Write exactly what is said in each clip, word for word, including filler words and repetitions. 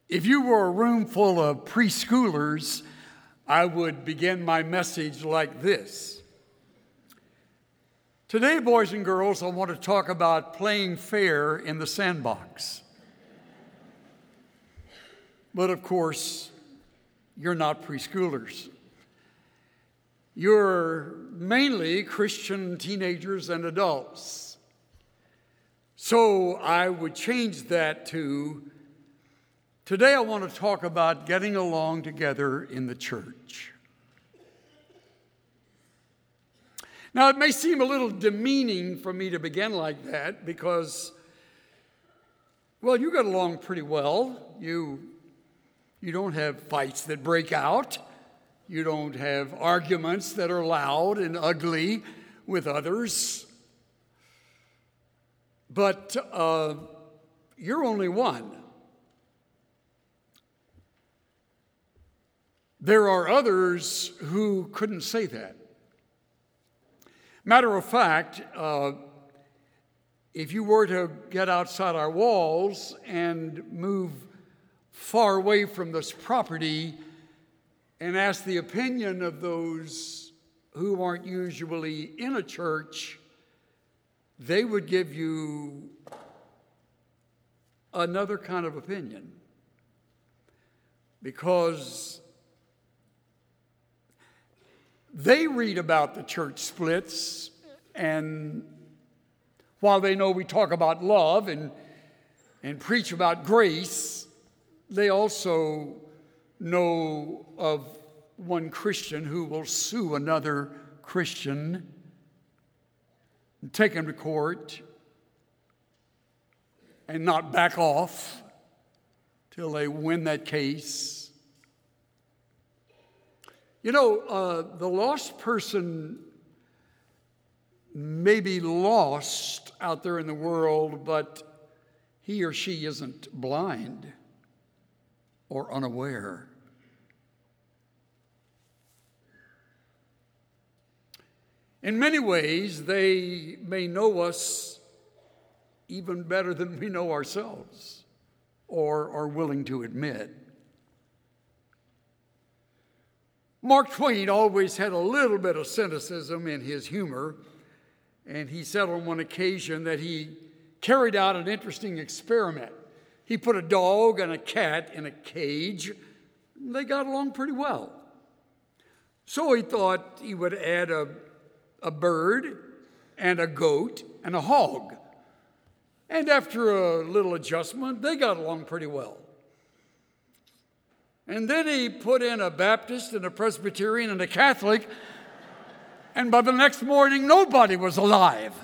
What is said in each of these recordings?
If you were a room full of preschoolers, I would begin my message like this. Today, boys and girls, I want to talk about playing fair in the sandbox. But of course, you're not preschoolers. You're mainly Christian teenagers and adults. So I would change that to, today I want to talk about getting along together in the church. Now, it may seem a little demeaning for me to begin like that because, well, you got along pretty well. You, you don't have fights that break out. You don't have arguments that are loud and ugly with others. But uh, you're only one. There are others who couldn't say that. Matter of fact, uh, if you were to get outside our walls and move far away from this property and ask the opinion of those who aren't usually in a church, they would give you another kind of opinion. Because they read about the church splits, and while they know we talk about love and, and preach about grace, they also know of one Christian who will sue another Christian and take him to court and not back off till they win that case. You know, uh, the lost person may be lost out there in the world, but he or she isn't blind or unaware. In many ways, they may know us even better than we know ourselves or are willing to admit. Mark Twain always had a little bit of cynicism in his humor, and he said on one occasion that he carried out an interesting experiment. He put a dog and a cat in a cage. They got along pretty well. So he thought he would add a, a bird and a goat and a hog. And after a little adjustment, they got along pretty well. And then he put in a Baptist and a Presbyterian and a Catholic, and by the next morning, nobody was alive.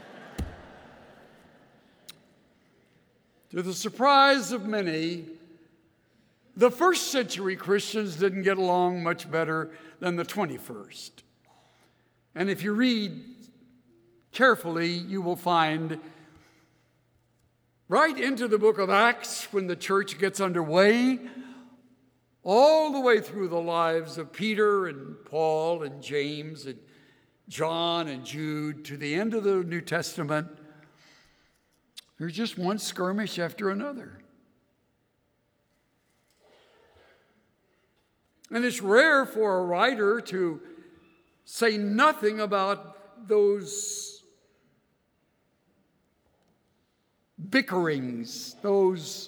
To the surprise of many, the first century Christians didn't get along much better than the twenty-first. And if you read carefully, you will find right into the book of Acts, when the church gets underway, all the way through the lives of Peter and Paul and James and John and Jude to the end of the New Testament, there's just one skirmish after another. And it's rare for a writer to say nothing about those bickerings, those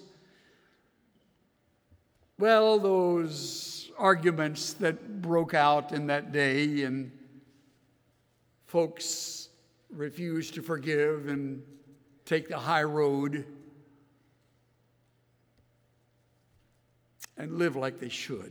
Well, those arguments that broke out in that day, and folks refused to forgive and take the high road and live like they should.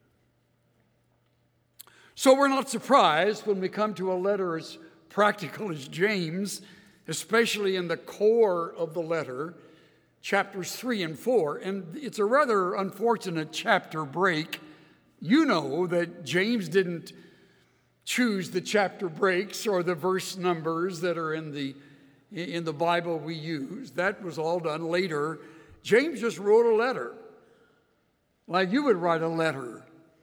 So we're not surprised when we come to a letter as practical as James, especially in the core of the letter, chapters three and four, and it's a rather unfortunate chapter break. You know that James didn't choose the chapter breaks or the verse numbers that are in the in the Bible we use. That was all done later. James just wrote a letter, like you would write a letter.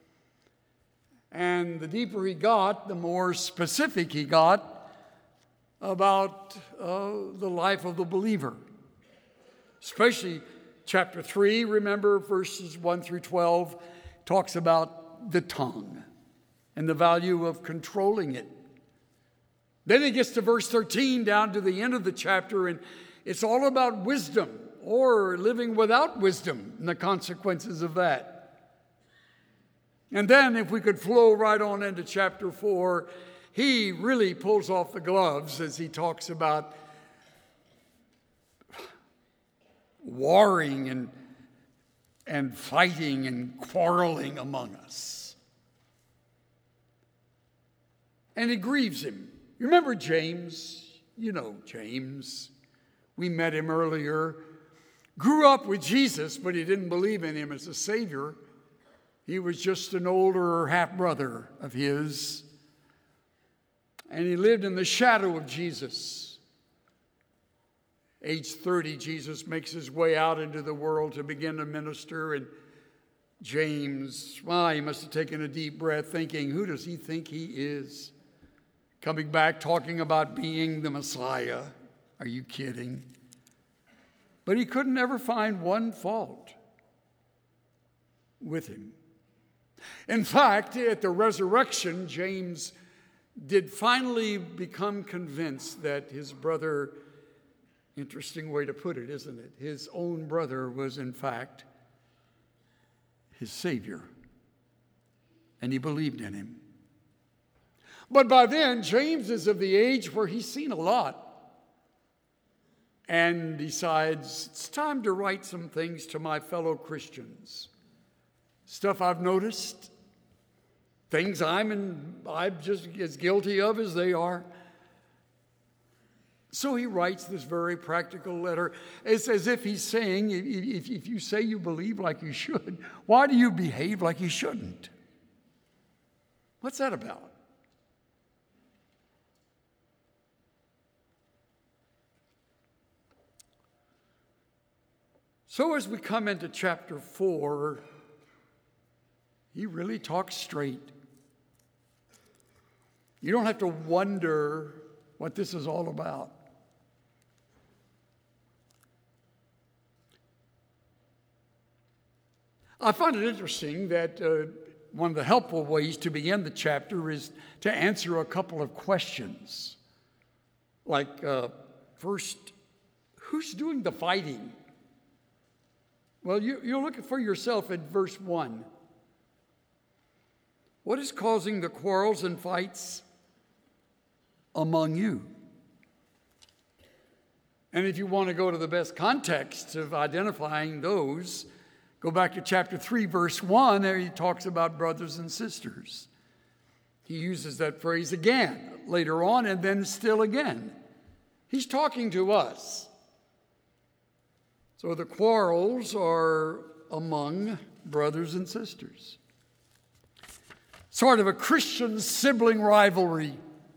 And the deeper he got, the more specific he got about uh, the life of the believer. Especially chapter three, remember, verses one through twelve, talks about the tongue and the value of controlling it. Then he gets to verse thirteen, down to the end of the chapter, and it's all about wisdom, or living without wisdom and the consequences of that. And then if we could flow right on into chapter four, he really pulls off the gloves as he talks about warring and, and fighting and quarreling among us. And it grieves him. You remember James? You know James. We met him earlier. Grew up with Jesus, but he didn't believe in him as a Savior. He was just an older half-brother of his. And he lived in the shadow of Jesus. Age thirty, Jesus makes his way out into the world to begin to minister. And James, well, he must have taken a deep breath thinking, who does he think he is? Coming back, talking about being the Messiah. Are you kidding? But he couldn't ever find one fault with him. In fact, at the resurrection, James did finally become convinced that his brother, interesting way to put it, isn't it? His own brother was, in fact, his Savior. And he believed in him. But by then, James is of the age where he's seen a lot and decides it's time to write some things to my fellow Christians. Stuff I've noticed, things I'm in, I'm just as guilty of as they are. So he writes this very practical letter. It's as if he's saying, if, if you say you believe like you should, why do you behave like you shouldn't? What's that about? So as we come into chapter four, he really talks straight. You don't have to wonder what this is all about. I find it interesting that uh, one of the helpful ways to begin the chapter is to answer a couple of questions. Like, uh, first, who's doing the fighting? Well, you, you'll look for yourself at verse one. What is causing the quarrels and fights among you? And if you want to go to the best context of identifying those, go back to chapter three, verse one. There he talks about brothers and sisters. He uses that phrase again later on, and then still again. He's talking to us. So the quarrels are among brothers and sisters. Sort of a Christian sibling rivalry.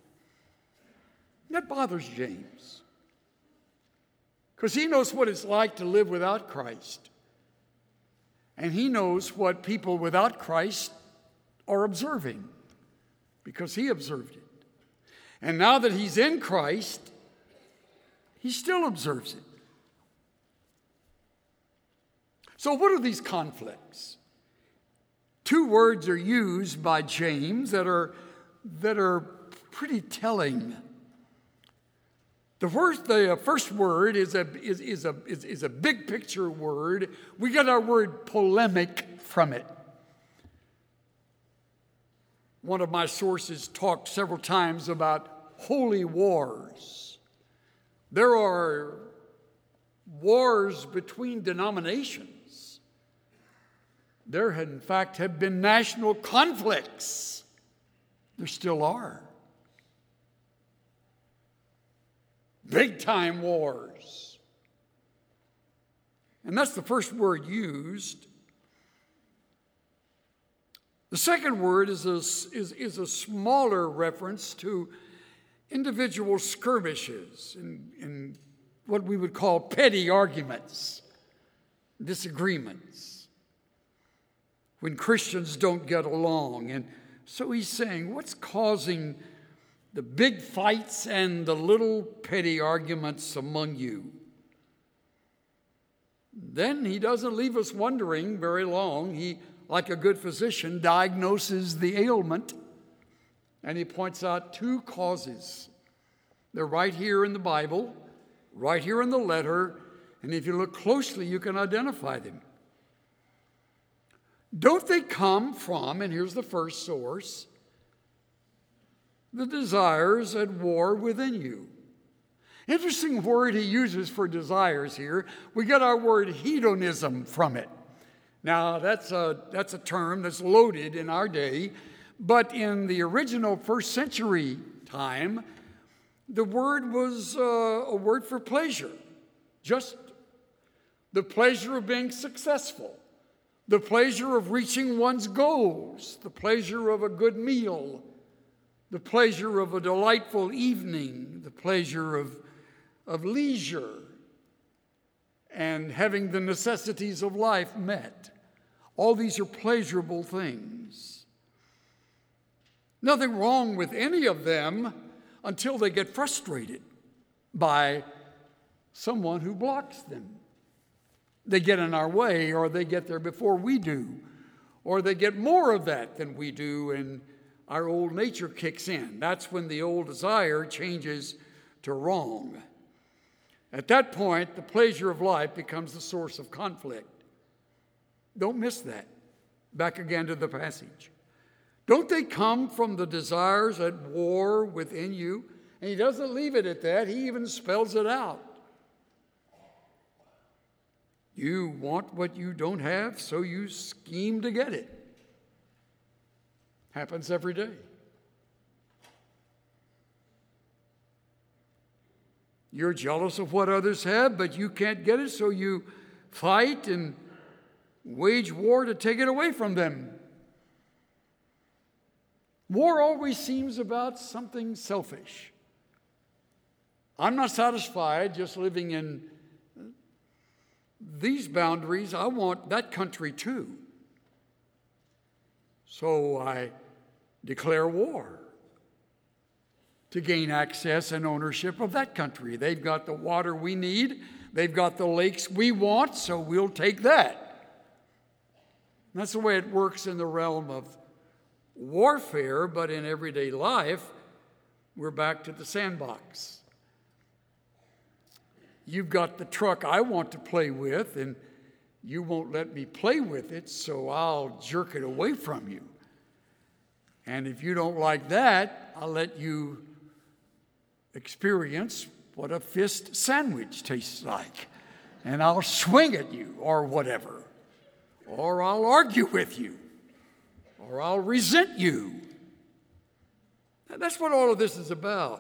That bothers James. Because he knows what it's like to live without Christ. And he knows what people without Christ are observing. Because he observed it. And now that he's in Christ, he still observes it. So what are these conflicts? Two words are used by James that are, that are pretty telling. The first, the first word is a, is, is, a, is, is a big picture word. We get our word polemic from it. One of my sources talked several times about holy wars. There are wars between denominations. There, had, in fact, have been national conflicts. There still are. Big-time wars. And that's the first word used. The second word is a, is, is a smaller reference to individual skirmishes and, and what we would call petty arguments, disagreements, when Christians don't get along. And so he's saying, what's causing the big fights and the little petty arguments among you? Then he doesn't leave us wondering very long. He, like a good physician, diagnoses the ailment, and he points out two causes. They're right here in the Bible, right here in the letter, and if you look closely, you can identify them. Don't they come from, and here's the first source, the desires at war within you? Interesting word he uses for desires here. We get our word hedonism from it. Now, that's a, that's a term that's loaded in our day, but in the original first century time, the word was uh, a word for pleasure. Just the pleasure of being successful, the pleasure of reaching one's goals, the pleasure of a good meal, the pleasure of a delightful evening, the pleasure of of leisure and having the necessities of life met. All these are pleasurable things. Nothing wrong with any of them until they get frustrated by someone who blocks them. They get in our way, or they get there before we do, or they get more of that than we do, and our old nature kicks in. That's when the old desire changes to wrong. At that point, the pleasure of life becomes the source of conflict. Don't miss that. Back again to the passage. Don't they come from the desires at war within you? And he doesn't leave it at that. He even spells it out. You want what you don't have, so you scheme to get it. Happens every day. You're jealous of what others have, but you can't get it, so you fight and wage war to take it away from them. War always seems about something selfish. I'm not satisfied just living in these boundaries. I want that country too. So I declare war to gain access and ownership of that country. They've got the water we need. They've got the lakes we want, so we'll take that. And that's the way it works in the realm of warfare, but in everyday life, we're back to the sandbox. You've got the truck I want to play with, and you won't let me play with it, so I'll jerk it away from you. And if you don't like that, I'll let you experience what a fist sandwich tastes like. And I'll swing at you or whatever. Or I'll argue with you. Or I'll resent you. And that's what all of this is about.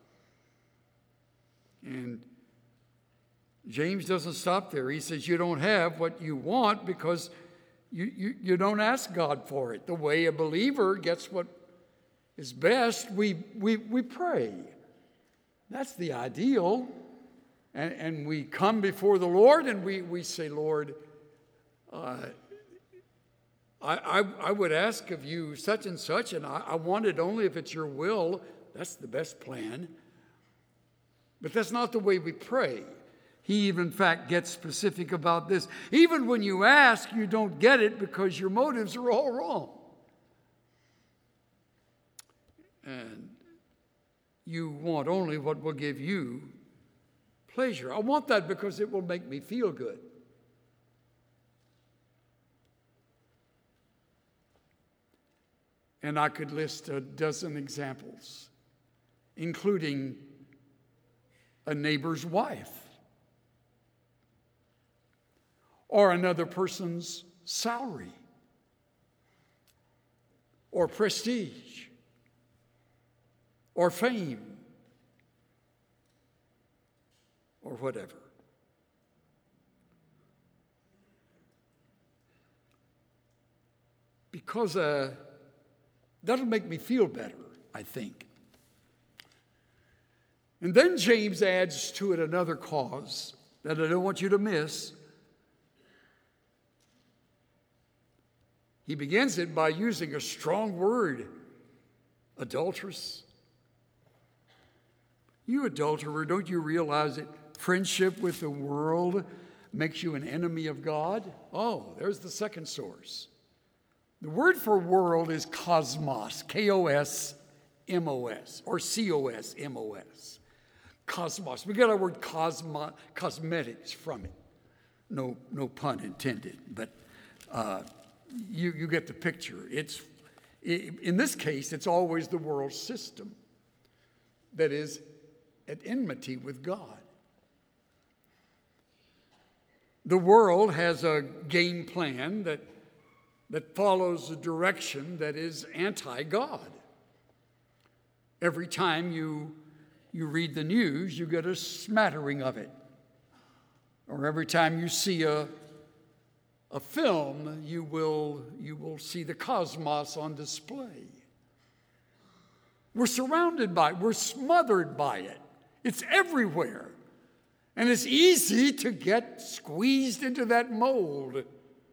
And James doesn't stop there. He says you don't have what you want because you, you, you don't ask God for it. The way a believer gets what is best, we, we, we pray. That's the ideal. And, and we come before the Lord and we, we say, Lord, uh, I, I, I would ask of you such and such, and I, I want it only if it's your will. That's the best plan. But that's not the way we pray. He, in fact, gets specific about this. Even when you ask, you don't get it because your motives are all wrong. And you want only what will give you pleasure. I want that because it will make me feel good. And I could list a dozen examples, including a neighbor's wife or another person's salary or prestige or fame or whatever. Because uh, that'll make me feel better, I think. And then James adds to it another cause that I don't want you to miss. He begins it by using a strong word, adulteress. You adulterer, don't you realize that friendship with the world makes you an enemy of God? Oh, there's the second source. The word for world is cosmos, K O S M O S, or C O S M O S. Cosmos. We get our word cosmo, cosmetics from it. No, no pun intended, but uh, you, you get the picture. It's, it, in this case, it's always the world system that is at enmity with God. The world has a game plan that, that follows a direction that is anti-God. Every time you, you read the news, you get a smattering of it. Or every time you see a, a film, you will, you will see the cosmos on display. We're surrounded by it. We're smothered by it. It's everywhere. And it's easy to get squeezed into that mold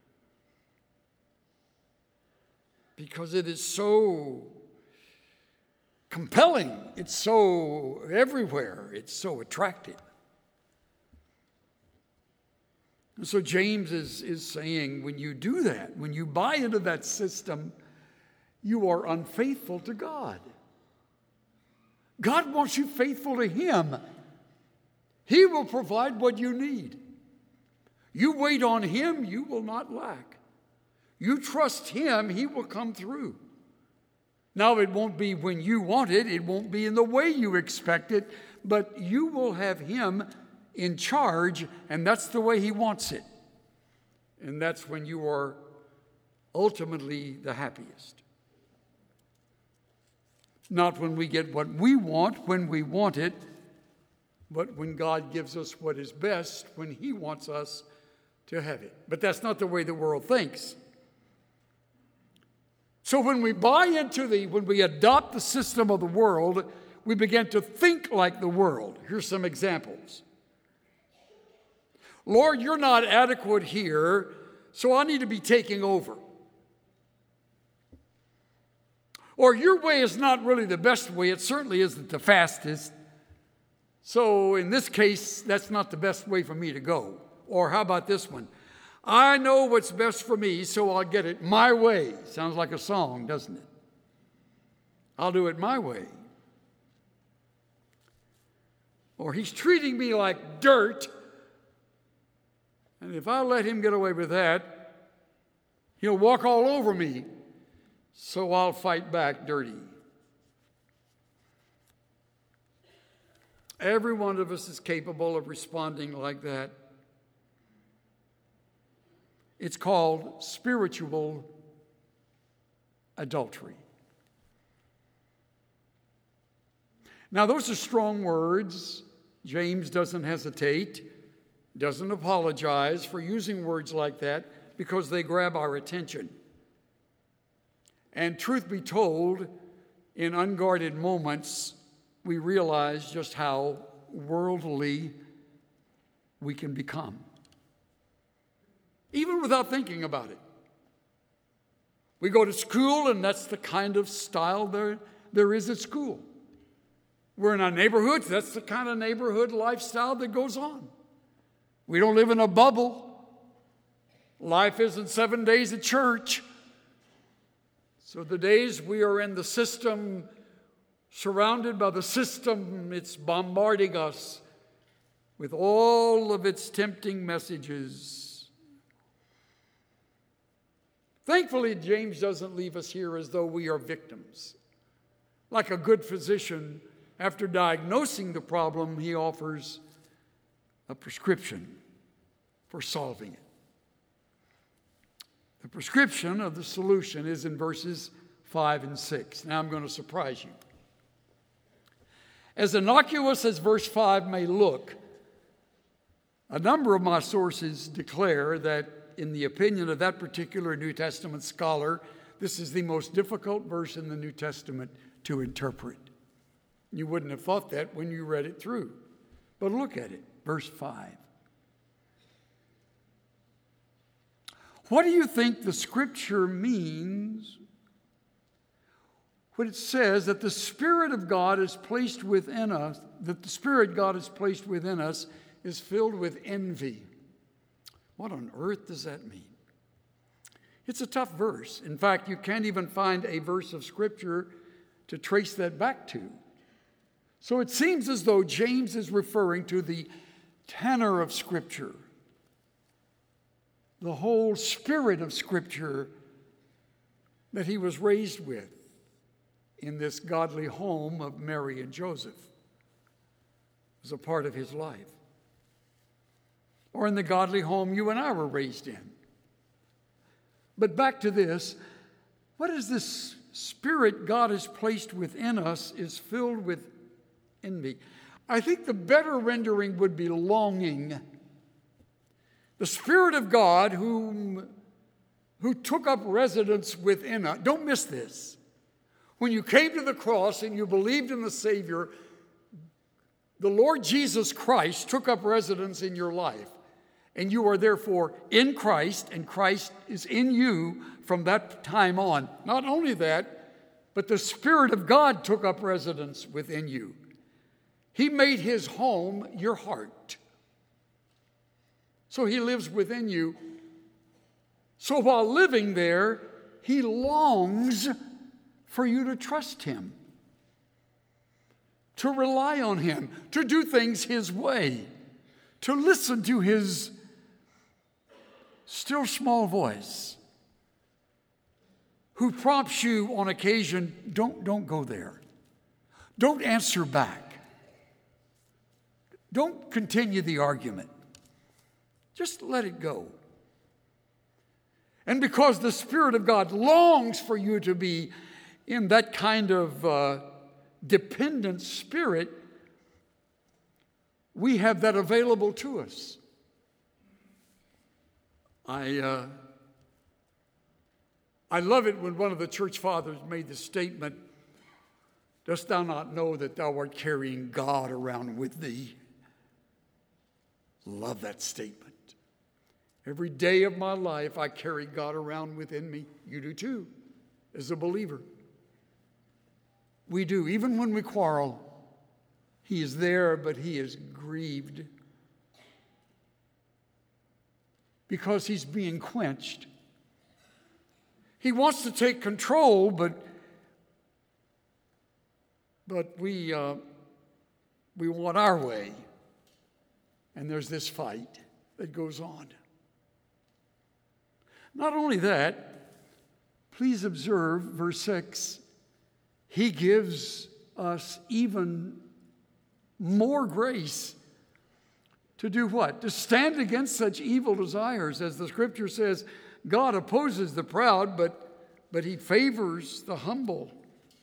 because it is so compelling. It's so everywhere. It's so attractive. And so James is, is saying, when you do that, when you buy into that system, you are unfaithful to God. God wants you faithful to Him. He will provide what you need. You wait on Him, you will not lack. You trust Him, He will come through. Now, it won't be when you want it, it won't be in the way you expect it, but you will have Him in charge, and that's the way He wants it. And that's when you are ultimately the happiest. Not when we get what we want, when we want it, but when God gives us what is best, when He wants us to have it. But that's not the way the world thinks. So when we buy into the, when we adopt the system of the world, we begin to think like the world. Here's some examples. Lord, you're not adequate here, so I need to be taking over. Or your way is not really the best way. It certainly isn't the fastest. So in this case, that's not the best way for me to go. Or how about this one? I know what's best for me, so I'll get it my way. Sounds like a song, doesn't it? I'll do it my way. Or he's treating me like dirt, and if I let him get away with that, he'll walk all over me, so I'll fight back dirty. Every one of us is capable of responding like that. It's called spiritual adultery. Now, those are strong words. James doesn't hesitate, doesn't apologize for using words like that because they grab our attention. And truth be told, in unguarded moments, we realize just how worldly we can become, even without thinking about it. We go to school, and that's the kind of style there, there is at school. We're in our neighborhoods, that's the kind of neighborhood lifestyle that goes on. We don't live in a bubble. Life isn't seven days at church. So the days we are in the system, surrounded by the system, it's bombarding us with all of its tempting messages. Thankfully, James doesn't leave us here as though we are victims. Like a good physician, after diagnosing the problem, he offers a prescription for solving it. The prescription of the solution is in verses five and six. Now I'm going to surprise you. As innocuous as verse five may look, a number of my sources declare that, in the opinion of that particular New Testament scholar, this is the most difficult verse in the New Testament to interpret. You wouldn't have thought that when you read it through. But look at it, verse five. What do you think the scripture means when it says that the Spirit of God is placed within us, that the Spirit God has placed within us is filled with envy, What on earth does that mean? It's a tough verse. In fact, you can't even find a verse of Scripture to trace that back to. So it seems as though James is referring to the tenor of Scripture, the whole spirit of Scripture that he was raised with in this godly home of Mary and Joseph as a part of his life. Or in the godly home you and I were raised in. But back to this, what is this spirit God has placed within us is filled with envy? I think the better rendering would be longing. The Spirit of God whom, who took up residence within us. Don't miss this. When you came to the cross and you believed in the Savior, the Lord Jesus Christ took up residence in your life. And you are therefore in Christ, and Christ is in you from that time on. Not only that, but the Spirit of God took up residence within you. He made his home your heart. So he lives within you. So while living there, he longs for you to trust him, to rely on him, to do things his way, to listen to his still small voice, who prompts you on occasion, don't, don't go there. Don't answer back. Don't continue the argument. Just let it go. And because the Spirit of God longs for you to be in that kind of uh, dependent spirit, we have that available to us. I, uh, I love it when one of the church fathers made the statement, "Dost thou not know that thou art carrying God around with thee?" Love that statement. Every day of my life, I carry God around within me. You do too, as a believer. We do. Even when we quarrel, he is there, but he is grieved because he's being quenched. He wants to take control, but but we uh, we want our way, and there's this fight that goes on. Not only that, please observe verse six. He gives us even more grace to do what? To stand against such evil desires. As the Scripture says, God opposes the proud, but, but he favors the humble.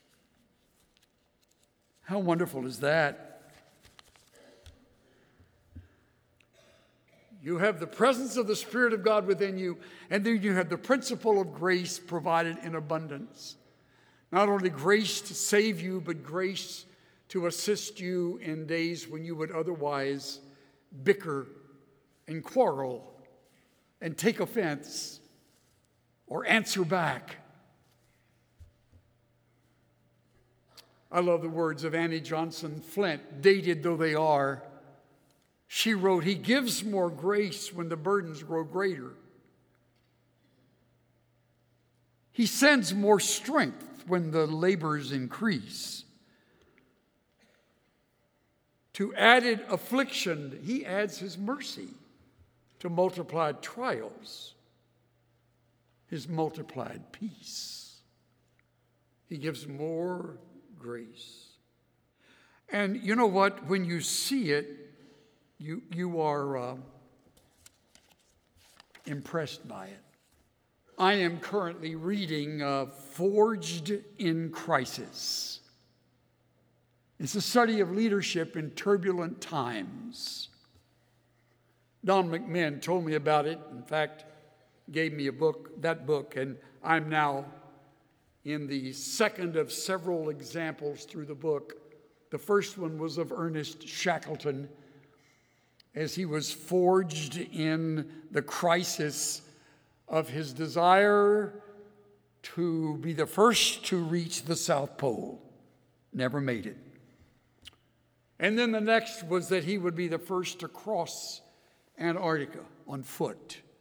How wonderful is that? You have the presence of the Spirit of God within you, and then you have the principle of grace provided in abundance. Not only grace to save you, but grace to assist you in days when you would otherwise bicker and quarrel and take offense or answer back. I love the words of Annie Johnson Flint, dated though they are. She wrote, "He gives more grace when the burdens grow greater. He sends more strength when the labors increase. To added affliction, he adds his mercy. To multiplied trials, his multiplied peace. He gives more grace." And you know what? When you see it, you, you are uh, impressed by it. I am currently reading uh, Forged in Crisis. It's a study of leadership in turbulent times. Don McMahon told me about it. In fact, gave me a book, that book, and I'm now in the second of several examples through the book. The first one was of Ernest Shackleton as he was forged in the crisis of his desire to be the first to reach the South Pole. Never made it. And then the next was that he would be the first to cross Antarctica on foot.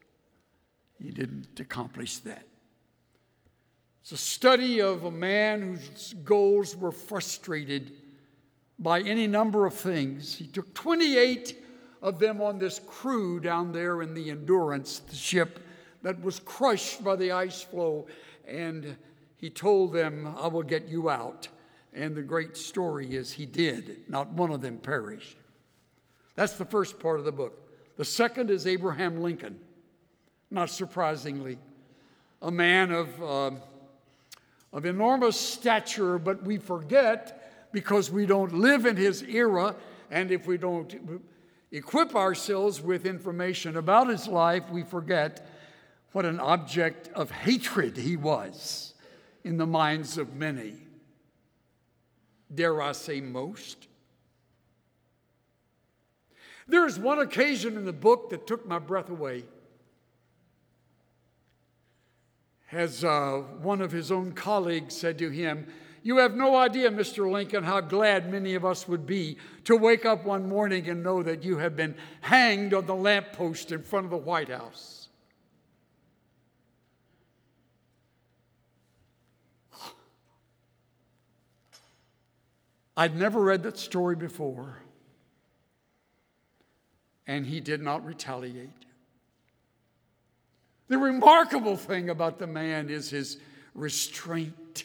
he didn't accomplish that. It's a study of a man whose goals were frustrated by any number of things. He took twenty-eight of them on this crew down there in the Endurance, the ship that was crushed by the ice floe, and he told them, I will get you out. And the great story is he did. Not one of them perished. That's the first part of the book. The second is Abraham Lincoln. Not surprisingly, a man of, uh, of enormous stature, but we forget because we don't live in his era, and if we don't equip ourselves with information about his life, we forget what an object of hatred he was in the minds of many. Dare I say most? There is one occasion in the book that took my breath away. As uh, one of his own colleagues said to him, "You have no idea, Mister Lincoln, how glad many of us would be to wake up one morning and know that you have been hanged on the lamppost in front of the White House." I'd never read that story before, and he did not retaliate. The remarkable thing about the man is his restraint.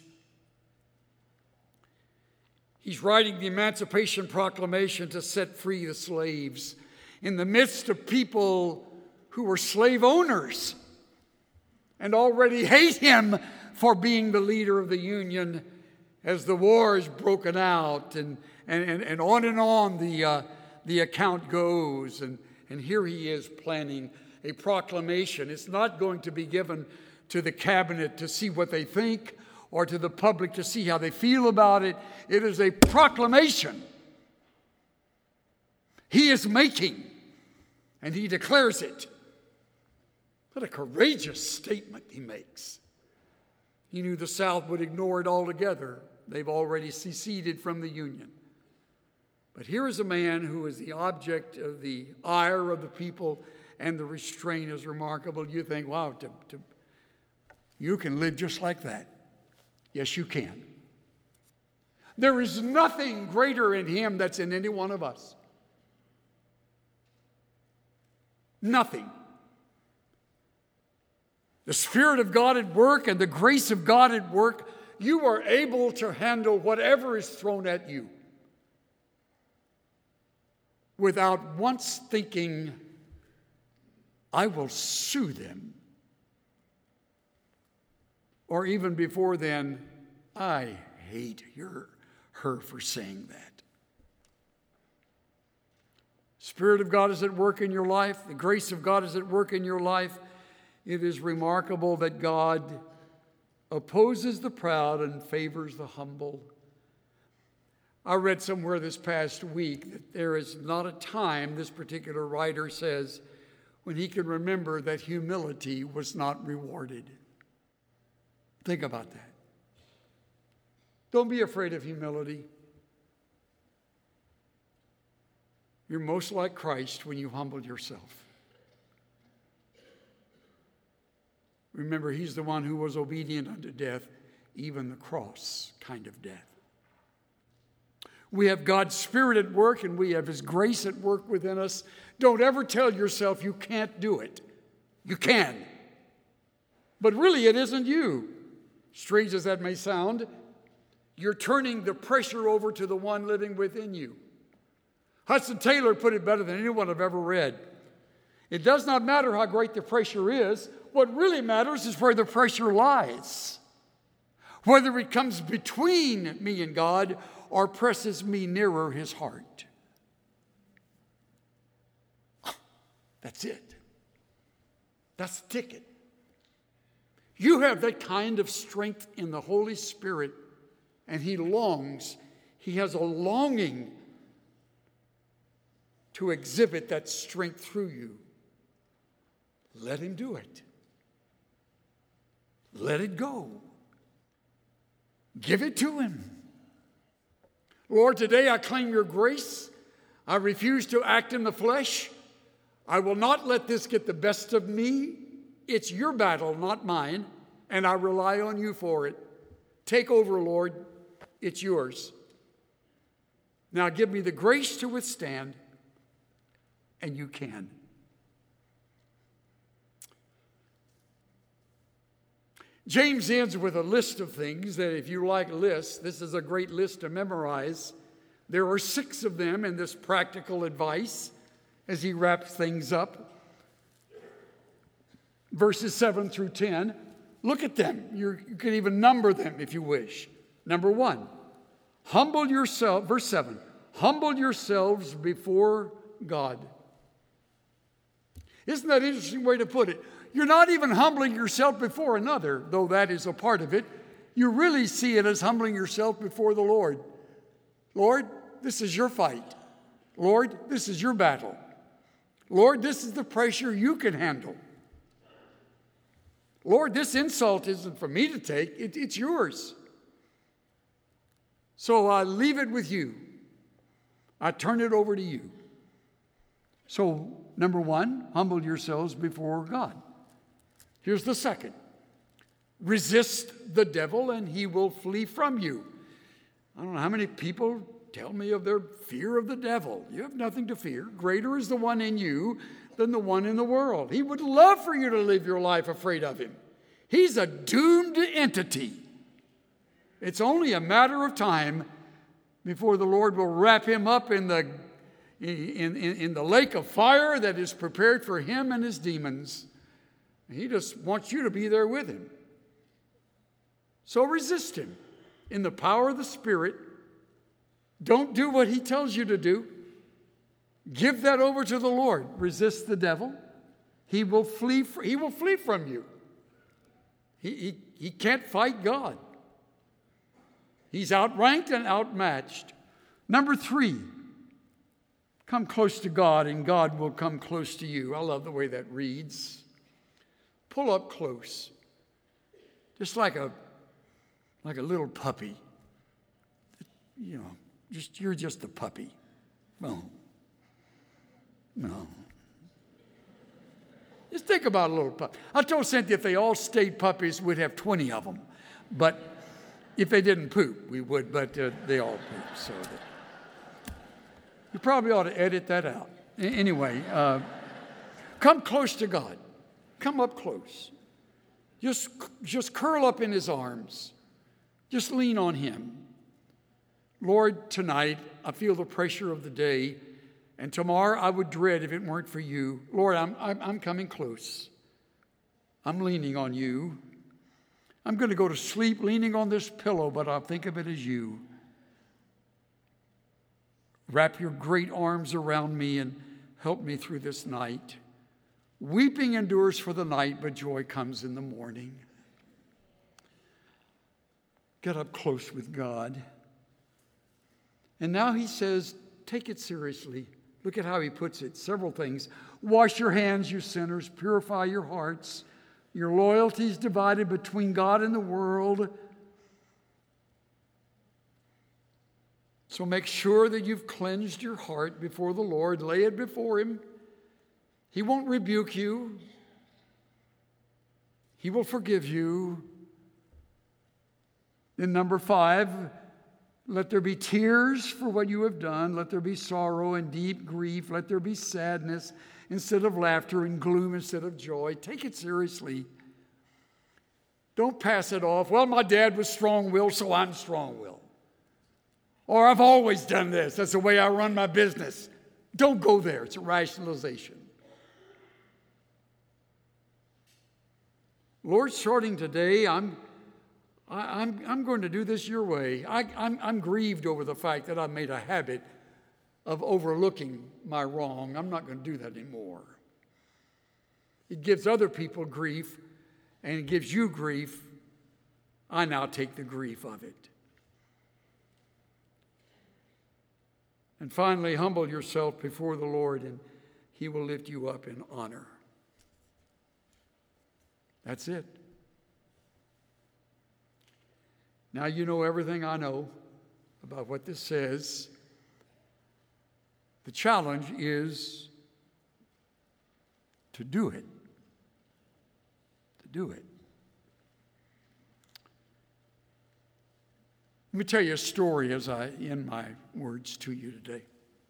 He's writing the Emancipation Proclamation to set free the slaves in the midst of people who were slave owners and already hate him for being the leader of the Union as the war is broken out, and, and, and, and on and on the, uh, the account goes. And, and here he is planning a proclamation. It's not going to be given to the cabinet to see what they think or to the public to see how they feel about it. It is a proclamation he is making, and he declares it. What a courageous statement he makes. He knew the South would ignore it altogether. They've already seceded from the Union. But here is a man who is the object of the ire of the people, and the restraint is remarkable. You think, wow, to, to, you can live just like that. Yes, you can. There is nothing greater in him that's in any one of us. Nothing. The Spirit of God at work and the grace of God at work, you are able to handle whatever is thrown at you without once thinking, I will sue them. Or even before then, I hate her, her for saying that. Spirit of God is at work in your life. The grace of God is at work in your life. It is remarkable that God opposes the proud and favors the humble. I read somewhere this past week that there is not a time, this particular writer says, when he can remember that humility was not rewarded. Think about that. Don't be afraid of humility. You're most like Christ when you humble yourself. Remember, he's the one who was obedient unto death, even the cross kind of death. We have God's Spirit at work, and we have his grace at work within us. Don't ever tell yourself you can't do it. You can. But really, it isn't you. Strange as that may sound, you're turning the pressure over to the one living within you. Hudson Taylor put it better than anyone I've ever read. It does not matter how great the pressure is. What really matters is where the pressure lies. Whether it comes between me and God or presses me nearer his heart. That's it. That's the ticket. You have that kind of strength in the Holy Spirit, and he longs, he has a longing to exhibit that strength through you. Let him do it. Let it go. Give it to him. Lord, today I claim your grace. I refuse to act in the flesh. I will not let this get the best of me. It's your battle, not mine, and I rely on you for it. Take over, Lord. It's yours. Now give me the grace to withstand, and you can. James ends with a list of things that, if you like lists, this is a great list to memorize. There are six of them in this practical advice as he wraps things up. Verses seven through ten, look at them. You're, you can even number them if you wish. Number one, humble yourself, verse seven, humble yourselves before God. Isn't that an interesting way to put it? You're not even humbling yourself before another, though that is a part of it. You really see it as humbling yourself before the Lord. Lord, this is your fight. Lord, this is your battle. Lord, this is the pressure you can handle. Lord, this insult isn't for me to take. It, it's yours. So I leave it with you. I turn it over to you. So, number one, humble yourselves before God. Here's the second. Resist the devil and he will flee from you. I don't know how many people tell me of their fear of the devil. You have nothing to fear. Greater is the one in you than the one in the world. He would love for you to live your life afraid of him. He's a doomed entity. It's only a matter of time before the Lord will wrap him up in the, in, in, in the lake of fire that is prepared for him and his demons. He just wants you to be there with him. So resist him in the power of the Spirit. Don't do what he tells you to do. Give that over to the Lord. Resist the devil. He will flee, he will flee from you. He, he, he can't fight God. He's outranked and outmatched. Number three, come close to God and God will come close to you. I love the way that reads. Pull up close, just like a like a little puppy. You know, just you're just a puppy. No, no. Just think about a little puppy. I told Cynthia if they all stayed puppies, we'd have twenty of them. But if they didn't poop, we would. But uh, they all poop, so that, you probably ought to edit that out. A- anyway, uh, come close to God. Come up close. Just, just curl up in his arms. Just lean on him. Lord, tonight I feel the pressure of the day, and tomorrow I would dread if it weren't for you. Lord, I'm, I'm, I'm coming close. I'm leaning on you. I'm going to go to sleep leaning on this pillow, but I'll think of it as you. Wrap your great arms around me and help me through this night. Weeping endures for the night, but joy comes in the morning. Get up close with God. And now he says, take it seriously. Look at how he puts it. Several things. Wash your hands, you sinners. Purify your hearts. Your loyalty is divided between God and the world. So make sure that you've cleansed your heart before the Lord. Lay it before him. He won't rebuke you. He will forgive you. Then number five, let there be tears for what you have done. Let there be sorrow and deep grief. Let there be sadness instead of laughter and gloom instead of joy. Take it seriously. Don't pass it off. Well, my dad was strong-willed, so I'm strong-willed. Or I've always done this. That's the way I run my business. Don't go there. It's a rationalization. Lord, starting today, I'm, I, I'm, I'm going to do this your way. I, I'm, I'm grieved over the fact that I've made a habit of overlooking my wrong. I'm not going to do that anymore. It gives other people grief, and it gives you grief. I now take the grief of it. And finally, humble yourself before the Lord, and he will lift you up in honor. That's it. Now you know everything I know about what this says. The challenge is to do it. do it. Let me tell you a story as I end my words to you today.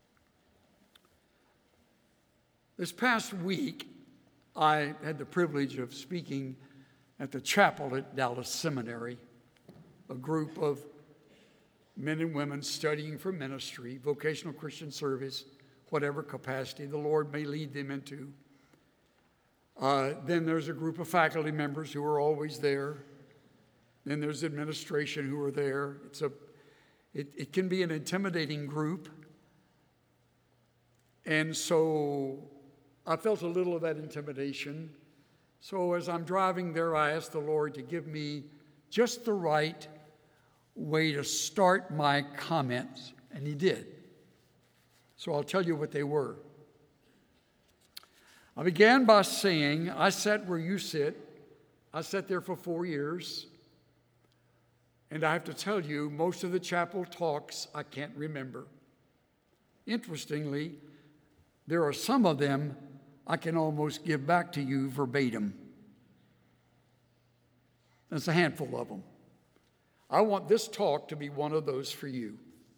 This past week, I had the privilege of speaking at the chapel at Dallas Seminary, a group of men and women studying for ministry, vocational Christian service, whatever capacity the Lord may lead them into. Uh, then there's a group of faculty members who are always there. Then there's administration who are there. It's a, it, it can be an intimidating group. And so I felt a little of that intimidation. So as I'm driving there, I asked the Lord to give me just the right way to start my comments, and He did. So I'll tell you what they were. I began by saying, I sat where you sit. I sat there for four years. And I have to tell you, most of the chapel talks I can't remember. Interestingly, there are some of them I can almost give back to you verbatim. There's a handful of them. I want this talk to be one of those for you.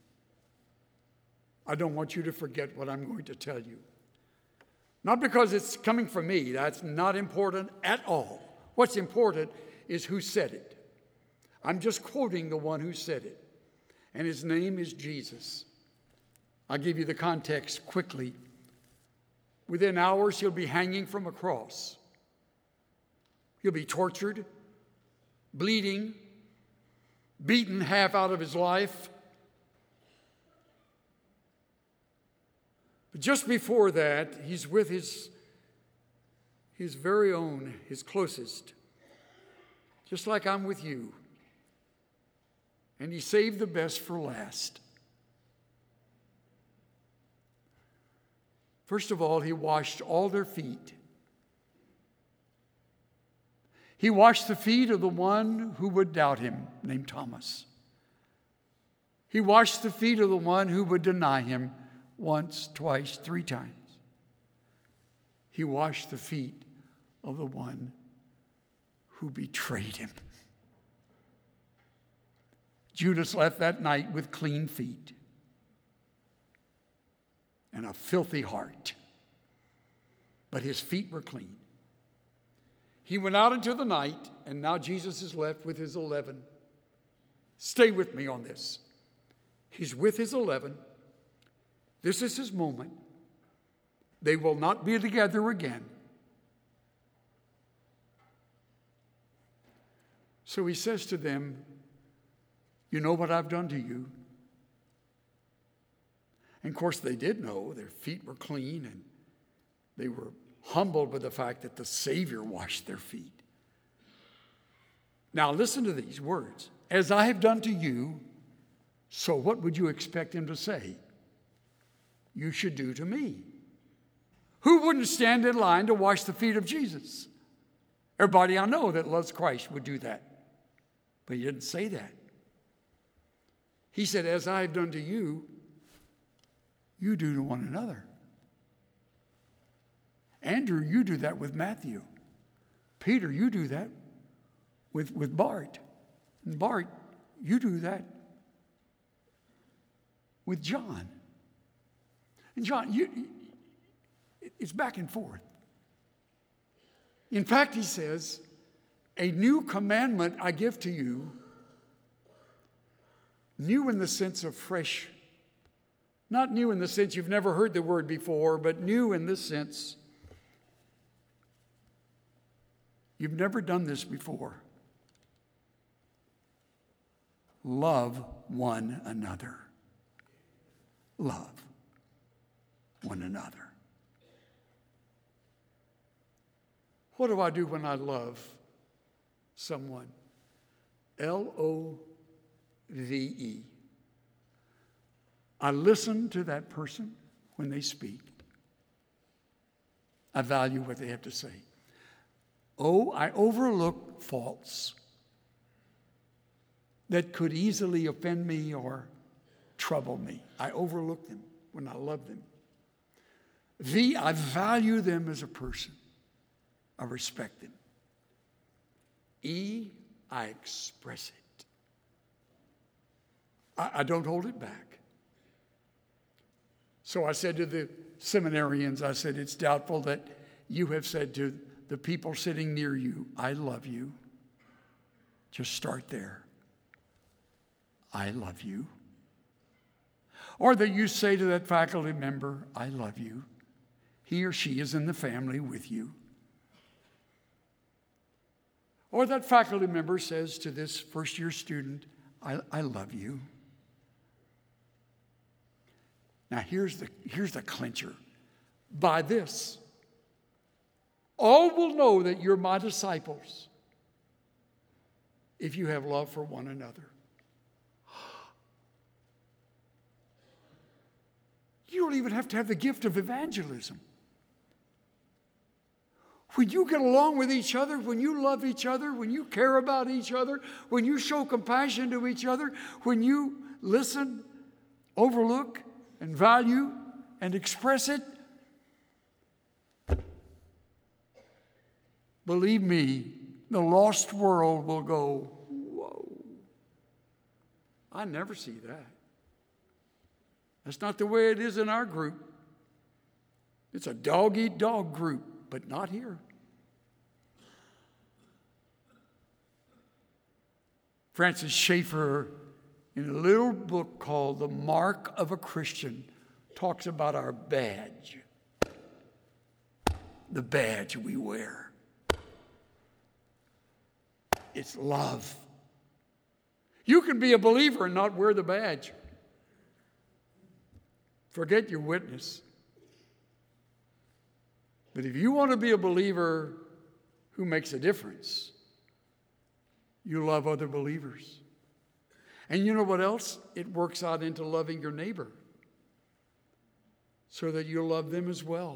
I don't want you to forget what I'm going to tell you. Not because it's coming from me. That's not important at all. What's important is who said it. I'm just quoting the one who said it. And his name is Jesus. I'll give you the context quickly. Within hours, he'll be hanging from a cross. He'll be tortured, bleeding, beaten half out of his life. But just before that, he's with his, his very own, his closest, just like I'm with you. And he saved the best for last. First of all, he washed all their feet. He washed the feet of the one who would doubt him, named Thomas. He washed the feet of the one who would deny him once, twice, three times. He washed the feet of the one who betrayed him. Judas left that night with clean feet and a filthy heart, but his feet were clean. He went out into the night, and now Jesus is left with his eleven. Stay with me on this. He's with his eleven. This is his moment. They will not be together again. So he says to them, you know what I've done to you? And of course, they did know. Their feet were clean, and they were humbled by the fact that the Savior washed their feet. Now, listen to these words. As I have done to you, so what would you expect him to say? You should do to me. Who wouldn't stand in line to wash the feet of Jesus? Everybody I know that loves Christ would do that. But he didn't say that. He said, as I have done to you, you do to one another. Andrew, you do that with Matthew. Peter, you do that with, with Bart. And Bart, you do that with John. And John, you, it's back and forth. In fact, he says, a new commandment I give to you, new in the sense of fresh, not new in the sense you've never heard the word before, but new in this sense, you've never done this before. Love one another. Love one another. What do I do when I love someone? L O V E. I listen to that person when they speak. I value what they have to say. Oh, I overlook faults that could easily offend me or trouble me. I overlook them when I love them. V, I value them as a person. I respect them. E, I express it. I, I don't hold it back. So I said to the seminarians, I said, it's doubtful that you have said to the people sitting near you, I love you. Just start there. I love you. Or that you say to that faculty member, I love you. He or she is in the family with you. Or that faculty member says to this first year student, I, I love you. Now here's the, here's the clincher. By this, all will know that you're my disciples if you have love for one another. You don't even have to have the gift of evangelism. When you get along with each other, when you love each other, when you care about each other, when you show compassion to each other, when you listen, overlook, and value, and express it, believe me, the lost world will go, whoa. I never see that. That's not the way it is in our group. It's a dog-eat-dog group, but not here. Francis Schaeffer, in a little book called The Mark of a Christian, talks about our badge. The badge we wear. It's love. You can be a believer and not wear the badge. Forget your witness. But if you want to be a believer who makes a difference, you love other believers. And you know what else? It works out into loving your neighbor so that you'll love them as well.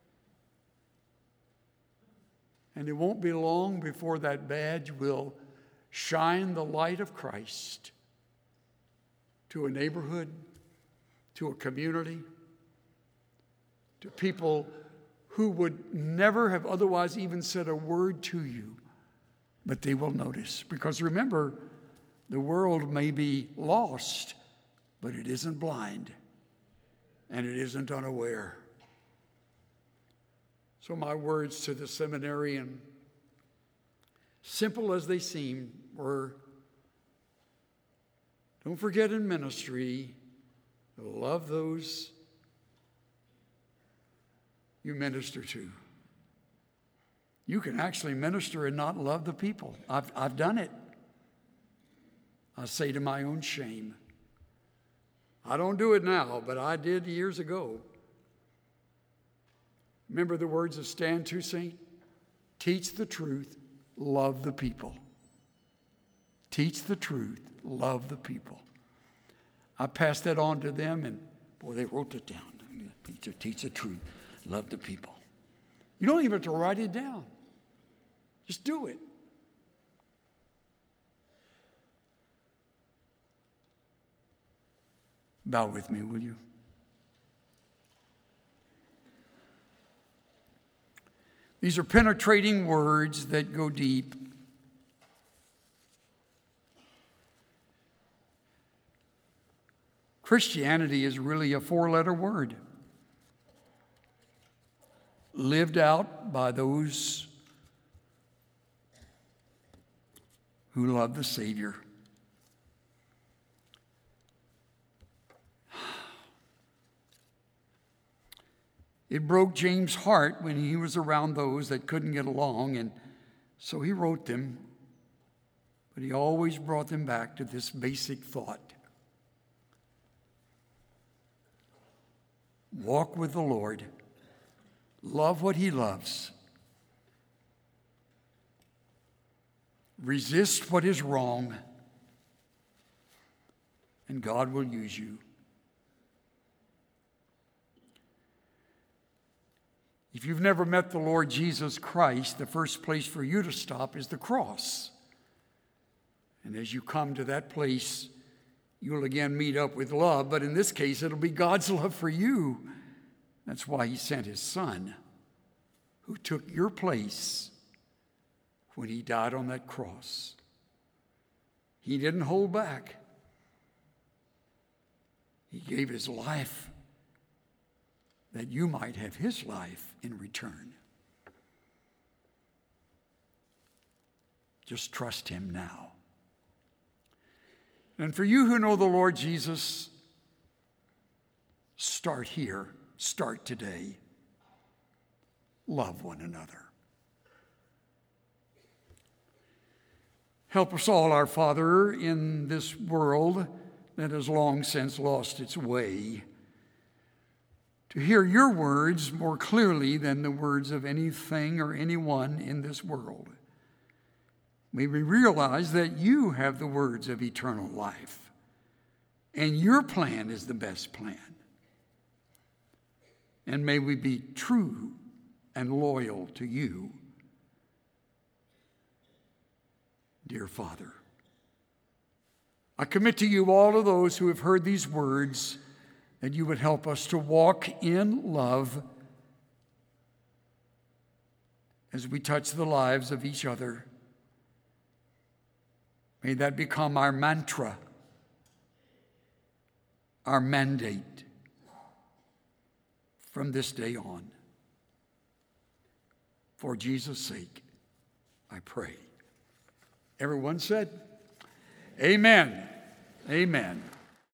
And it won't be long before that badge will shine the light of Christ to a neighborhood, to a community, to people who would never have otherwise even said a word to you, but they will notice. Because remember, the world may be lost, but it isn't blind, and it isn't unaware. So my words to the seminarian, simple as they seem, were, don't forget in ministry, love those you minister to. You can actually minister and not love the people. I've, I've done it. I say to my own shame. I don't do it now, but I did years ago. Remember the words of Stan Toussaint? Teach the truth, love the people. Teach the truth, love the people. I passed that on to them, and boy, they wrote it down. Teach, teach the truth, love the people. You don't even have to write it down. Just do it. Bow with me, will you? These are penetrating words that go deep. Christianity is really a four-letter word, lived out by those who love the Savior. It broke James' heart when he was around those that couldn't get along, and so he wrote them, but he always brought them back to this basic thought. Walk with the Lord. Love what he loves. Resist what is wrong, and God will use you. If you've never met the Lord Jesus Christ, the first place for you to stop is the cross. And as you come to that place, you'll again meet up with love, but in this case, it'll be God's love for you. That's why he sent his Son, who took your place when he died on that cross. He didn't hold back. He gave his life that you might have his life in return. Just trust him now. And for you who know the Lord Jesus, start here. Start today. Love one another. Help us all, our Father, in this world that has long since lost its way, to hear your words more clearly than the words of anything or anyone in this world. May we realize that you have the words of eternal life, and your plan is the best plan. And may we be true and loyal to you, dear Father. I commit to you all of those who have heard these words, that you would help us to walk in love as we touch the lives of each other. May that become our mantra, our mandate from this day on. For Jesus' sake, I pray. Everyone said, amen. Amen.